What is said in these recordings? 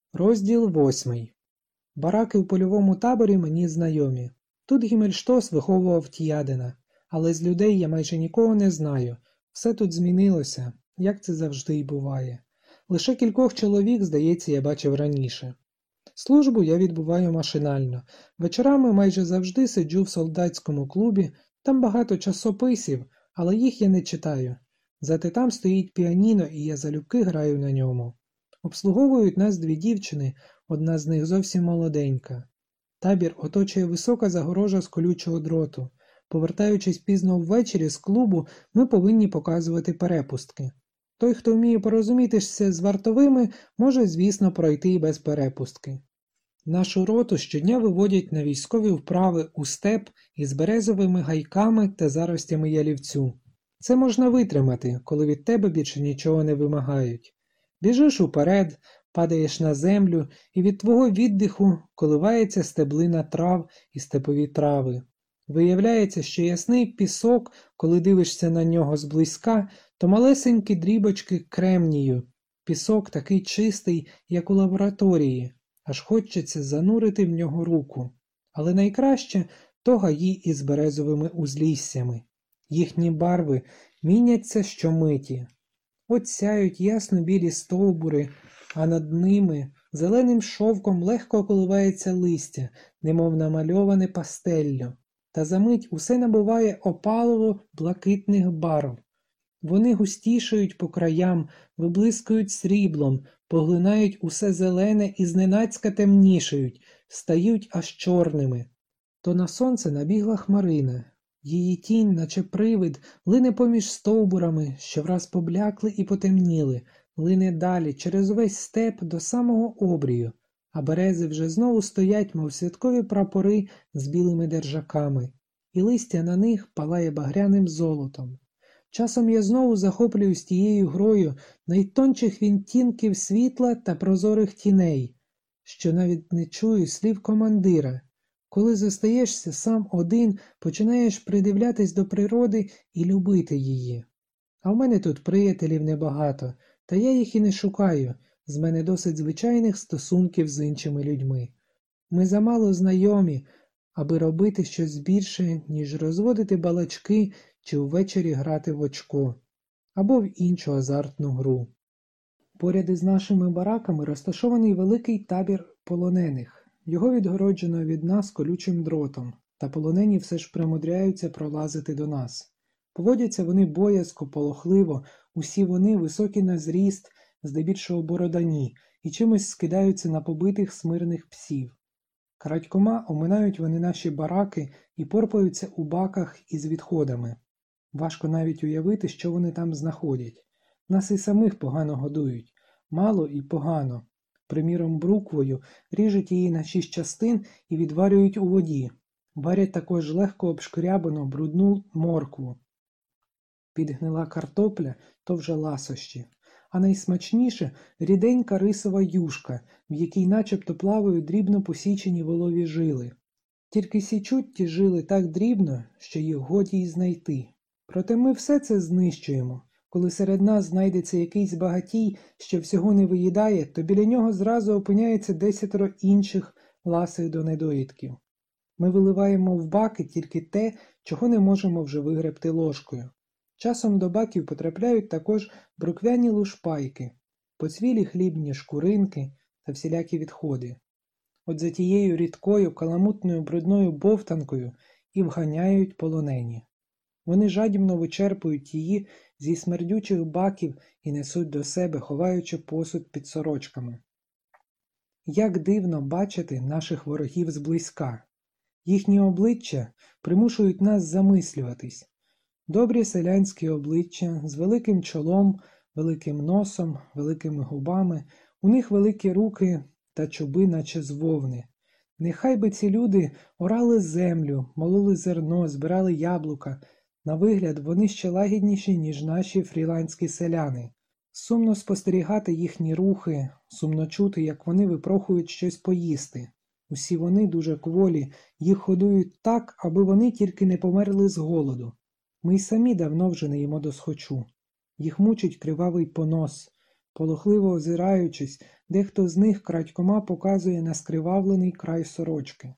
Розділ 8. Бараки в польовому таборі мені знайомі. Тут Гімельштос виховував Т'ядена, але з людей я майже нікого не знаю. Все тут змінилося, як це завжди й буває. Лише кількох чоловік, здається, я бачив раніше. Службу я відбуваю машинально. Вечорами майже завжди сиджу в солдатському клубі, там багато часописів, але їх я не читаю. Зате там стоїть піаніно, і я залюбки граю на ньому. Обслуговують нас дві дівчини, одна з них зовсім молоденька. Табір оточує висока загорожа з колючого дроту. Повертаючись пізно ввечері з клубу, ми повинні показувати перепустки. Той, хто вміє порозумітися з вартовими, може, звісно, пройти і без перепустки. Нашу роту щодня виводять на військові вправи у степ із березовими гайками та заростями ялівцю. Це можна витримати, коли від тебе більше нічого не вимагають. Біжиш уперед, падаєш на землю, і від твого віддиху коливається стеблина трав і степові трави. Виявляється, що ясний пісок, коли дивишся на нього зблизька, то малесенькі дрібочки кремнію. Пісок такий чистий, як у лабораторії, аж хочеться занурити в нього руку. Але найкраще – то гаї із березовими узліссями. Їхні барви міняться щомиті. От сяють ясно-білі стовбури, а над ними зеленим шовком легко коливається листя, немов намальоване пастеллю. Та замить усе набуває опалово-блакитних барв. Вони густішають по краям, виблискують сріблом, поглинають усе зелене і зненацька темнішають, стають аж чорними. То на сонце набігла хмарина. Її тінь, наче привид, лине поміж стовбурами, що враз поблякли і потемніли, лине далі, через весь степ до самого обрію, а берези вже знову стоять, мов святкові прапори з білими держаками, і листя на них палає багряним золотом. Часом я знову захоплююсь тією грою найтончих відтінків світла та прозорих тіней, що навіть не чую слів командира. Коли зостаєшся сам один, починаєш придивлятись до природи і любити її. А в мене тут приятелів небагато, та я їх і не шукаю, з мене досить звичайних стосунків з іншими людьми. Ми замало знайомі, аби робити щось більше, ніж розводити балачки чи ввечері грати в очко, або в іншу азартну гру. Поряд із нашими бараками розташований великий табір полонених. Його відгороджено від нас колючим дротом, та полонені все ж примудряються пролазити до нас. Поводяться вони боязко, полохливо, усі вони високі на зріст, здебільшого бородані, і чимось скидаються на побитих смирних псів. Крадькома оминають вони наші бараки і порпаються у баках із відходами. Важко навіть уявити, що вони там знаходять. Нас і самих погано годують. Мало і погано. Приміром, бруквою ріжуть її на 6 частин і відварюють у воді. Варять також легко обшкрябану брудну моркву. Підгнила картопля – то вже ласощі. А найсмачніше – ріденька рисова юшка, в якій начебто плавають дрібно посічені волові жили. Тільки січуть ті жили так дрібно, що їх годі й знайти. Проте ми все це знищуємо. Коли серед нас знайдеться якийсь багатій, що всього не виїдає, то біля нього зразу опиняється 10 інших ласих до недоїдків. Ми виливаємо в баки тільки те, чого не можемо вже вигребти ложкою. Часом до баків потрапляють також бруквяні лушпайки, поцвілі хлібні шкуринки та всілякі відходи. От за тією рідкою, каламутною брудною бовтанкою і вганяють полонені. Вони жадібно вичерпують її зі смердючих баків і несуть до себе, ховаючи посуд під сорочками. Як дивно бачити наших ворогів зблизька. Їхні обличчя примушують нас замислюватись. Добрі селянські обличчя з великим чолом, великим носом, великими губами, у них великі руки та чоби, наче з вовни. Нехай би ці люди орали землю, мололи зерно, збирали яблука. На вигляд вони ще лагідніші, ніж наші фріландські селяни. Сумно спостерігати їхні рухи, сумно чути, як вони випрохують щось поїсти. Усі вони дуже кволі, їх годують так, аби вони тільки не померли з голоду. Ми й самі давно вже не їмо досхочу. Їх мучить кривавий понос. полохливо озираючись, дехто з них крадькома показує на скривавлений край сорочки.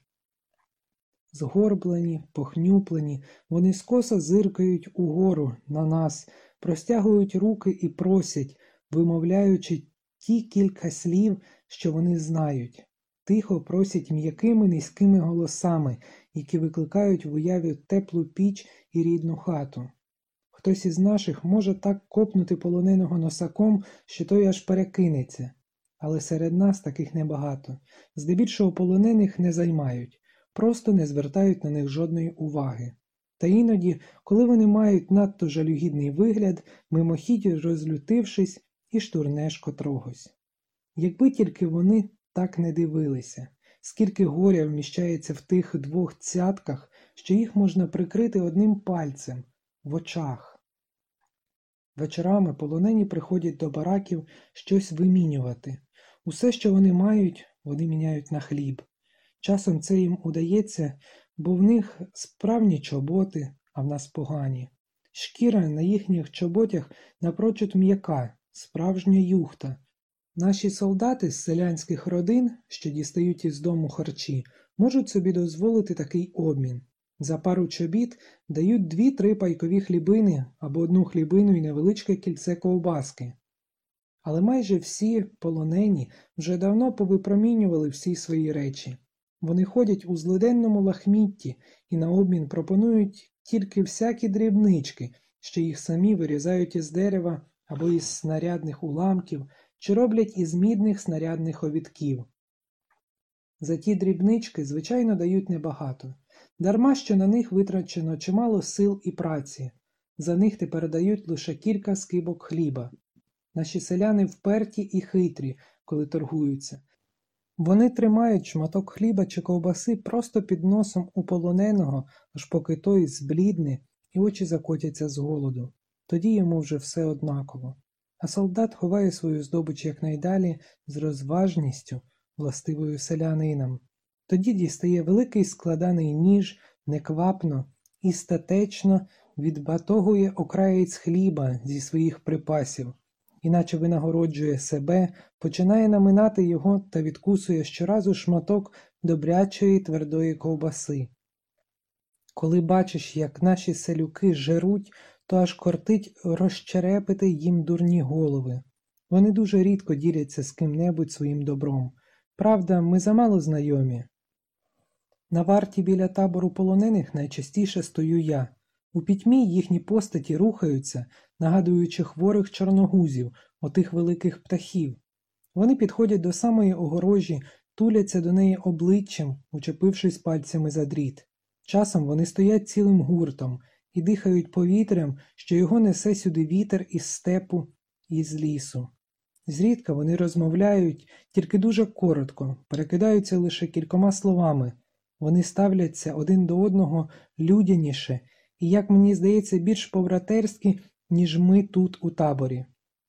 Згорблені, похнюплені, вони скоса зиркають угору на нас, простягують руки і просять, вимовляючи ті кілька слів, що вони знають. Тихо просять м'якими низькими голосами, які викликають в уяві теплу піч і рідну хату. Хтось із наших може так копнути полоненого носаком, що той аж перекинеться. Але серед нас таких небагато. Здебільшого полонених не займають, просто не звертають на них жодної уваги. Та іноді, коли вони мають надто жалюгідний вигляд, мимохідь розлютившись, і штурнеш котрогось. Якби тільки вони так не дивилися, скільки горя вміщається в тих двох цятках, що їх можна прикрити одним пальцем – в очах. Вечорами полонені приходять до бараків щось вимінювати. Усе, що вони мають, вони міняють на хліб. Часом це їм удається, бо в них справні чоботи, а в нас погані. Шкіра на їхніх чоботях напрочуд м'яка, справжня юхта. Наші солдати з селянських родин, що дістають із дому харчі, можуть собі дозволити такий обмін. За пару чобіт дають 2-3 пайкові хлібини або 1 хлібину і невеличке кільце ковбаски. Але майже всі полонені вже давно повипромінювали всі свої речі. Вони ходять у злиденному лахмітті і на обмін пропонують тільки всякі дрібнички, що їх самі вирізають із дерева або із снарядних уламків, чи роблять із мідних снарядних обідків. За ті дрібнички, звичайно, дають небагато. Дарма, що на них витрачено чимало сил і праці. За них тепер дають лише кілька скибок хліба. Наші селяни вперті і хитрі, коли торгуються. Вони тримають шматок хліба чи ковбаси просто під носом у полоненого, аж поки той зблідне і очі закотяться з голоду. Тоді йому вже все однаково. А солдат ховає свою здобич якнайдалі з розважністю, властивою селянинам. Тоді дістає великий складаний ніж, неквапно і статечно відбатогує окраєць хліба зі своїх припасів, іначе винагороджує себе, починає наминати його та відкусує щоразу шматок добрячої твердої ковбаси. Коли бачиш, як наші селюки жеруть, то аж кортить розчерепити їм дурні голови. Вони дуже рідко діляться з ким-небудь своїм добром. Правда, ми замало знайомі. На варті біля табору полонених найчастіше стою я. У пітьмі їхні постаті рухаються, нагадуючи хворих чорногузів, отих великих птахів. Вони підходять до самої огорожі, туляться до неї обличчям, учепившись пальцями за дріт. Часом вони стоять цілим гуртом і дихають повітрям, що його несе сюди вітер із степу і з лісу. Зрідка вони розмовляють, тільки дуже коротко, перекидаються лише кількома словами. Вони ставляться один до одного людяніше і, як мені здається, більш по-братерськи, ніж ми тут у таборі.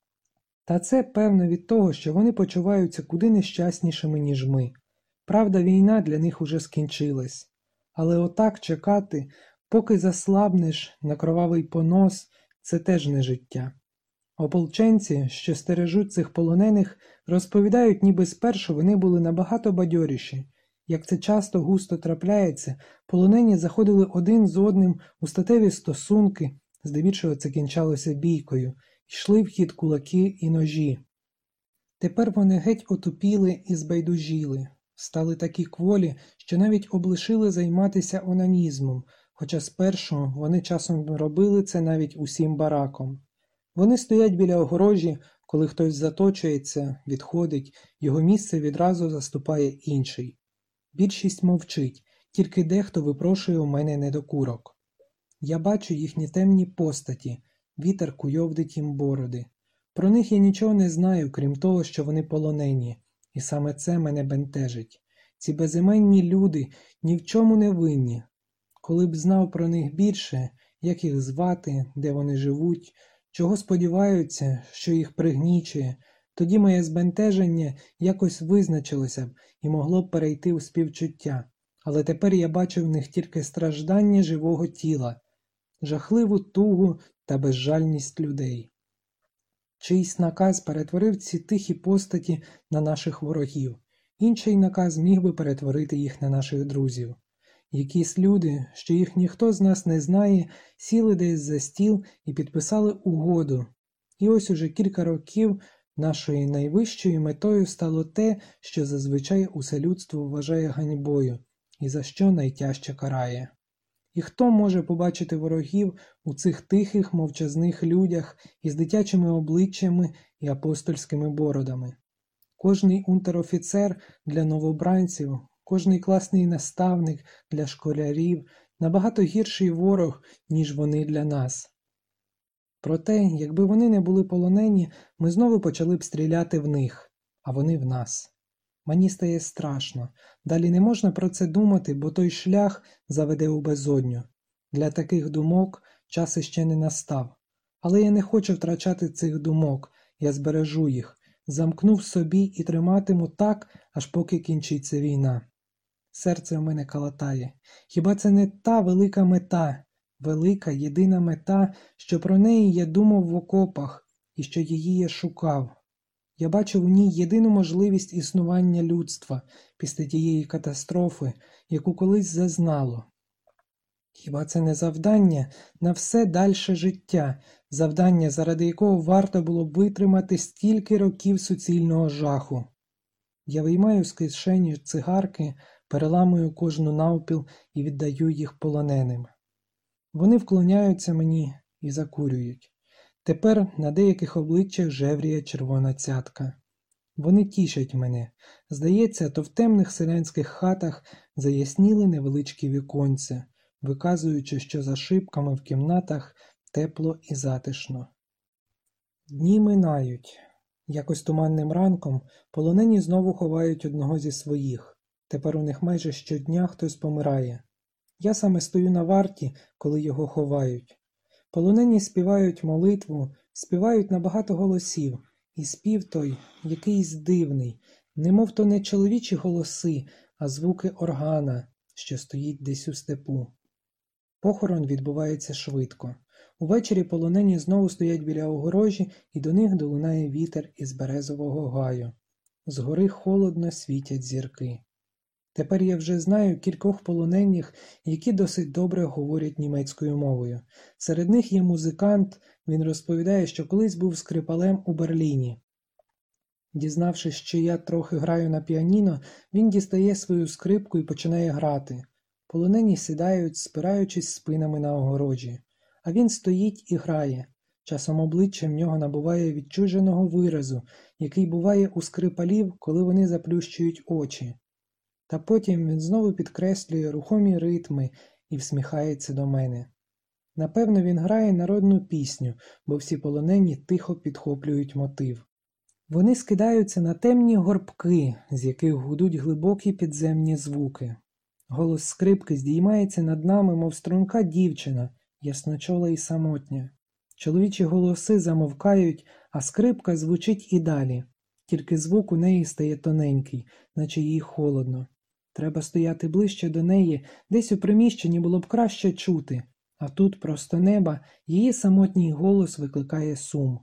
Та це, певно, від того, що вони почуваються куди нещаснішими, ніж ми. Правда, війна для них уже скінчилась. Але отак чекати, поки заслабнеш на кровавий понос, це теж не життя. Ополченці, що стережуть цих полонених, розповідають, ніби спершу вони були набагато бадьоріші. Як це часто густо трапляється, полонені заходили один з одним у статеві стосунки, здебільшого це кінчалося бійкою, йшли в хід кулаки і ножі. Тепер вони геть отупіли і збайдужіли, стали такі кволі, що навіть облишили займатися онанізмом, хоча спершу вони часом робили це навіть усім бараком. Вони стоять біля огорожі, коли хтось заточується, відходить, його місце відразу заступає інший. Більшість мовчить, тільки дехто випрошує у мене недокурок. Я бачу їхні темні постаті, вітер куйовдить їм бороди. Про них я нічого не знаю, крім того, що вони полонені, і саме це мене бентежить. Ці безіменні люди ні в чому не винні. Коли б знав про них більше, як їх звати, де вони живуть, чого сподіваються, що їх пригнічує, тоді моє збентеження якось визначилося б і могло б перейти у співчуття. Але тепер я бачу в них тільки страждання живого тіла, жахливу тугу та безжальність людей. Чийсь наказ перетворив ці тихі постаті на наших ворогів, інший наказ міг би перетворити їх на наших друзів. Якісь люди, що їх ніхто з нас не знає, сіли десь за стіл і підписали угоду. І ось уже кілька років нашою найвищою метою стало те, що зазвичай усе людство вважає ганьбою, і за що найтяжче карає. І хто може побачити ворогів у цих тихих, мовчазних людях із дитячими обличчями і апостольськими бородами? Кожний унтер-офіцер для новобранців, кожний класний наставник для школярів набагато гірший ворог, ніж вони для нас. Проте, якби вони не були полонені, ми знову почали б стріляти в них, а вони в нас. Мені стає страшно. Далі не можна про це думати, бо той шлях заведе у безодню. Для таких думок час іще не настав. Але я не хочу втрачати цих думок, я збережу їх, замкну в собі і триматиму так, аж поки кінчиться війна. Серце в мене калатає. Хіба це не та велика мета, велика, єдина мета, що про неї я думав в окопах і що її я шукав? Я бачив у ній єдину можливість існування людства після тієї катастрофи, яку колись зазнало. Хіба це не завдання на все дальше життя, завдання, заради якого варто було б витримати стільки років суцільного жаху? Я виймаю з кишені цигарки, переламую кожну навпіл і віддаю їх полоненим. Вони вклоняються мені і закурюють. Тепер на деяких обличчях жевріє червона цятка. Вони тішать мене. Здається, то в темних селянських хатах заясніли невеличкі віконця, виказуючи, що за шибками в кімнатах тепло і затишно. Дні минають. Якось туманним ранком полонені знову ховають одного зі своїх. Тепер у них майже щодня хтось помирає. Я саме стою на варті, коли його ховають. Полонені співають молитву, співають на багато голосів, і спів той якийсь дивний, немов то не чоловічі голоси, а звуки органа, що стоїть десь у степу. Похорон відбувається швидко. Увечері полонені знову стоять біля огорожі, і до них долунає вітер із березового гаю. Згори холодно світять зірки. Тепер я вже знаю кількох полонених, які досить добре говорять німецькою мовою. Серед них є музикант, він розповідає, що колись був скрипалем у Берліні. Дізнавшись, що я трохи граю на піаніно, він дістає свою скрипку і починає грати. Полонені сідають, спираючись спинами на огорожі. А він стоїть і грає. Часом обличчя в нього набуває відчуженого виразу, який буває у скрипалів, коли вони заплющують очі. Та потім він знову підкреслює рухомі ритми і всміхається до мене. Напевно, він грає народну пісню, бо всі полонені тихо підхоплюють мотив. Вони скидаються на темні горбки, з яких гудуть глибокі підземні звуки. Голос скрипки здіймається над нами, мов струнка дівчина, ясночола і самотня. Чоловічі голоси замовкають, а скрипка звучить і далі. Тільки звук у неї стає тоненький, наче їй холодно. Треба стояти ближче до неї, десь у приміщенні було б краще чути, а тут просто неба її самотній голос викликає сум.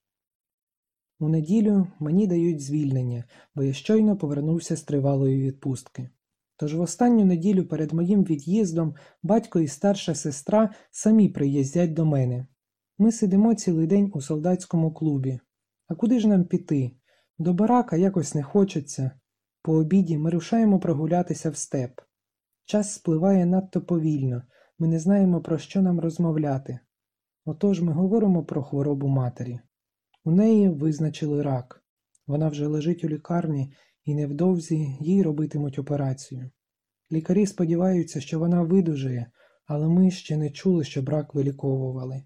У неділю мені дають звільнення, бо я щойно повернувся з тривалої відпустки. Тож в останню неділю перед моїм від'їздом батько і старша сестра самі приїздять до мене. Ми сидимо цілий день у солдатському клубі. А куди ж нам піти? До барака якось не хочеться. По обіді ми рушаємо прогулятися в степ. Час спливає надто повільно, ми не знаємо, про що нам розмовляти. Отож ми говоримо про хворобу матері. У неї визначили рак. Вона вже лежить у лікарні і невдовзі їй робитимуть операцію. Лікарі сподіваються, що вона видужає, але ми ще не чули, щоб рак виліковували.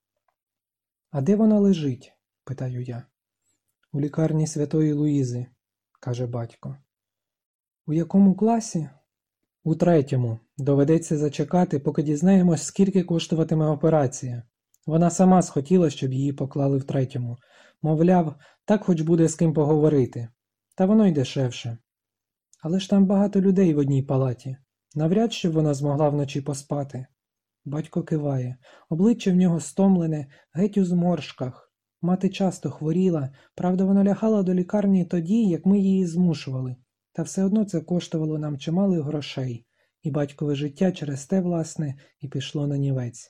«А де вона лежить?» – питаю я. «У лікарні Святої Луїзи», – каже батько. «У якому класі?» «У 3-му. Доведеться зачекати, поки дізнаємось, скільки коштуватиме операція. Вона сама схотіла, щоб її поклали в 3-му. Мовляв, так хоч буде з ким поговорити. Та воно й дешевше. Але ж там багато людей в одній палаті. Навряд, щоб вона змогла вночі поспати». Батько киває. Обличчя в нього стомлене, геть у зморшках. Мати часто хворіла, правда, вона лягала до лікарні тоді, як ми її змушували. Та все одно це коштувало нам чималих грошей, і батькове життя через те, власне, і пішло нанівець.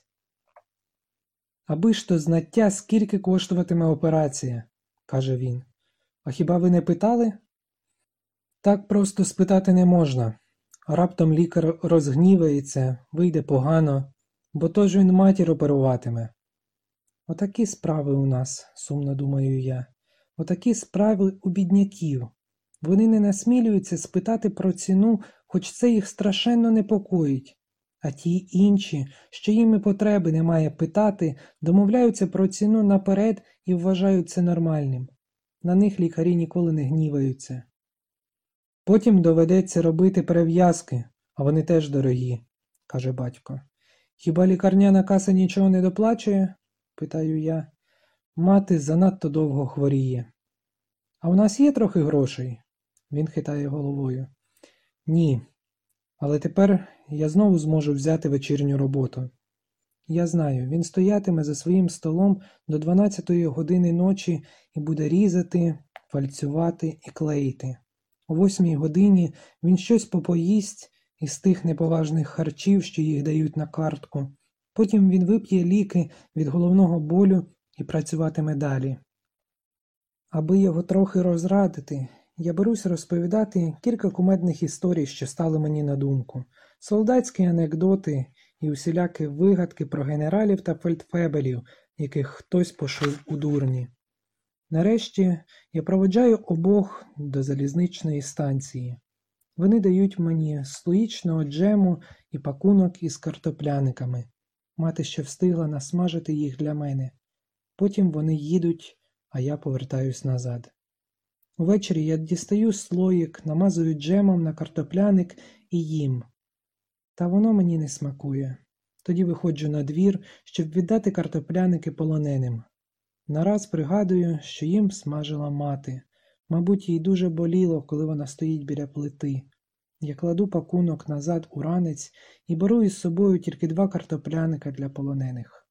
Аби ж то знаття, скільки коштуватиме операція, каже він. А хіба ви не питали? Так просто спитати не можна. Раптом лікар розгнівається, вийде погано, бо то ж він матір оперуватиме. Отакі справи у нас, сумно думаю я. Отакі справи у бідняків. Вони не насмілюються спитати про ціну, хоч це їх страшенно непокоїть. А ті інші, що їм і потреби немає питати, домовляються про ціну наперед і вважають це нормальним. На них лікарі ніколи не гніваються. Потім доведеться робити перев'язки, а вони теж дорогі, каже батько. Хіба лікарняна каса нічого не доплачує? Питаю я. Мати занадто довго хворіє. А у нас є трохи грошей? Він хитає головою. Ні, але тепер я знову зможу взяти вечірню роботу. Я знаю, він стоятиме за своїм столом до 12-ї години ночі і буде різати, фальцювати і клеїти. О 8-й годині він щось попоїсть із тих неповажних харчів, що їх дають на картку. Потім він вип'є ліки від головного болю і працюватиме далі. Аби його трохи розрадити, я берусь розповідати кілька кумедних історій, що стали мені на думку. Солдатські анекдоти і усілякі вигадки про генералів та фельдфебелів, яких хтось пошив у дурні. Нарешті я проводжаю обох до залізничної станції. Вони дають мені слоїчного джему і пакунок із картопляниками. Мати ще встигла насмажити їх для мене. Потім вони їдуть, а я повертаюсь назад. Увечері я дістаю слоїк, намазую джемом на картопляник і їм. Та воно мені не смакує. Тоді виходжу на двір, щоб віддати картопляники полоненим. Нараз пригадую, що їм смажила мати. Мабуть, їй дуже боліло, коли вона стоїть біля плити. Я кладу пакунок назад у ранець і беру із собою тільки 2 картопляника для полонених.